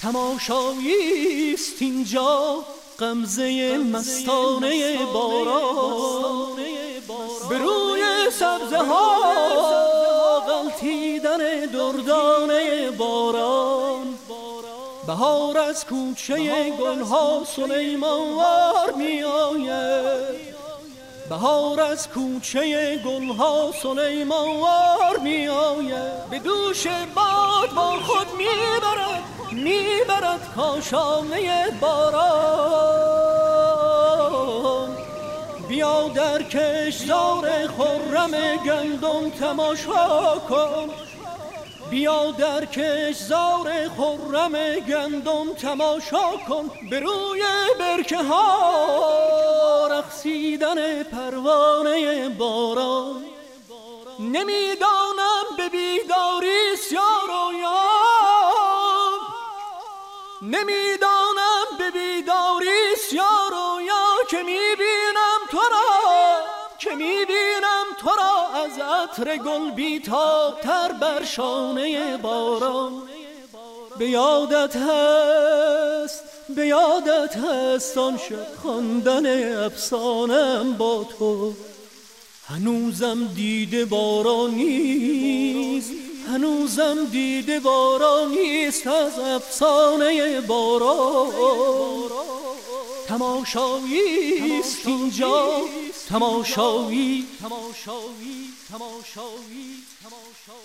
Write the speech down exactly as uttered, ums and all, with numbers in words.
تماشایی است اینجا غمزه مستانه باران، به روی سبزه ها غلطیدن دردانه باران. بهار از کوچه گلها سلیمان وار می آید، بهار از کوچه گلها سلیمان وار می آید. به دوش باد با خود میبرد میبرد کاشانه باران. بیا در کشتزار خرم گندم تماشا کن، بیا در کشتزار خرم گندم تماشا کن. به روی برکه ها رقصیدن پروانه باران. نمیدانم به بیداری یار و یار، نمیدانم به بیداری یار و یار، که میبینم تو را، که میبینم تو را از عطر گل بیتاب‌تر بر شانه باران. به یادت هست، به یادت هست آن شب خواندن افسانه‌ام با تو. هنوزم دیده باران نیست، هنوزم دیده باران نیست از افسانه باران. تماشایی است اینجا، تماشایی، تماشایی، تماشایی، تماشایی.